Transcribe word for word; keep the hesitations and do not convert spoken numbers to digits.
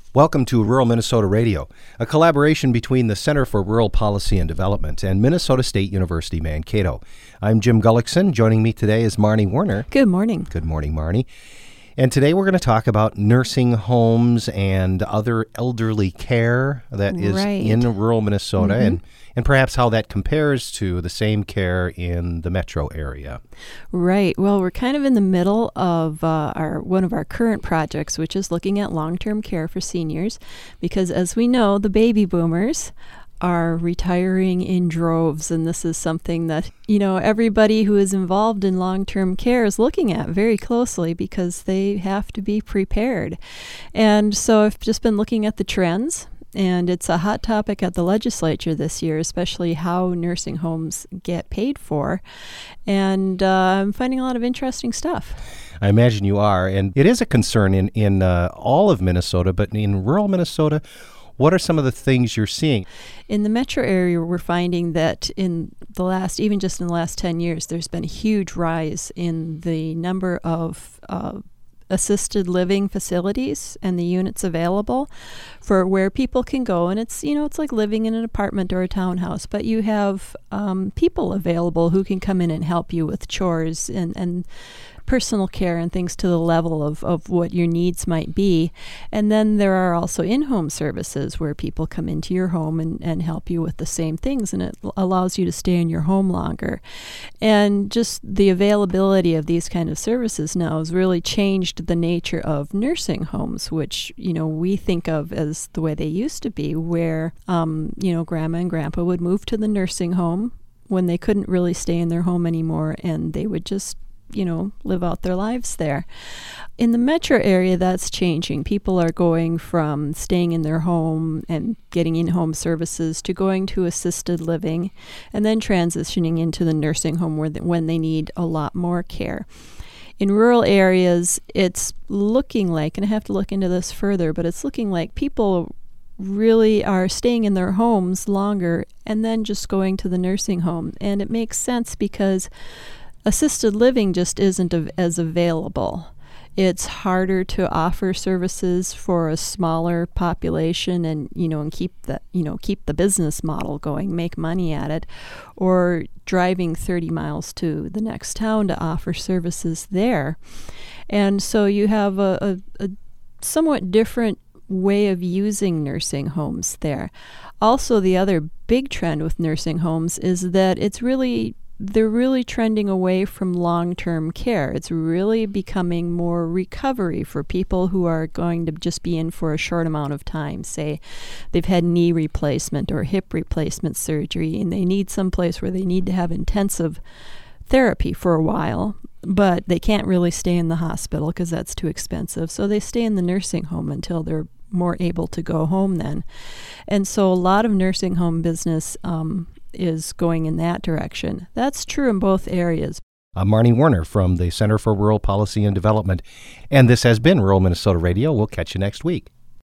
Welcome to Rural Minnesota Radio, a collaboration between the Center for Rural Policy and Development and Minnesota State University Mankato. I'm Jim Gullickson. Joining me today is Marnie Werner. Good morning. Good morning, Marnie. And today we're going to talk about nursing homes and other elderly care that is right. in rural Minnesota mm-hmm. and, and perhaps how that compares to the same care in the metro area. Right. Well, we're kind of in the middle of uh, our one of our current projects, which is looking at long-term care for seniors, because as we know, the baby boomers are retiring in droves, and this is something that, you know, everybody who is involved in long-term care is looking at very closely because they have to be prepared. And so I've just been looking at the trends, and it's a hot topic at the legislature this year, especially how nursing homes get paid for. And uh, I'm finding a lot of interesting stuff. I imagine you are, and it is a concern in, in uh, all of Minnesota, but in rural Minnesota, what are some of the things you're seeing? In the metro area, we're finding that in the last, even just in the last ten years, there's been a huge rise in the number of uh, assisted living facilities and the units available for where people can go. And it's, you know, it's like living in an apartment or a townhouse, but you have um, people available who can come in and help you with chores and, and personal care and things to the level of, of what your needs might be. And then there are also in-home services where people come into your home and, and help you with the same things, and it l- allows you to stay in your home longer. And just the availability of these kind of services now has really changed the nature of nursing homes, which, you know, we think of as the way they used to be, where, um, you know, grandma and grandpa would move to the nursing home when they couldn't really stay in their home anymore, and they would just you know, live out their lives there. In the metro area, that's changing. People are going from staying in their home and getting in-home services to going to assisted living and then transitioning into the nursing home where the, when they need a lot more care. In rural areas, it's looking like, and I have to look into this further, but it's looking like people really are staying in their homes longer and then just going to the nursing home. And it makes sense because assisted living just isn't av- as available. It's harder to offer services for a smaller population and, you know, and keep the, you know, keep the business model going, make money at it, or driving thirty miles to the next town to offer services there. And so you have a, a, a somewhat different way of using nursing homes there. Also, the other big trend with nursing homes is that it's really they're really trending away from long-term care. It's really becoming more recovery for people who are going to just be in for a short amount of time. Say they've had knee replacement or hip replacement surgery, and they need some place where they need to have intensive therapy for a while, but they can't really stay in the hospital because that's too expensive. So they stay in the nursing home until they're more able to go home then. And so a lot of nursing home business um, is going in that direction. That's true in both areas. I'm Marnie Werner from the Center for Rural Policy and Development, and this has been Rural Minnesota Radio. We'll catch you next week.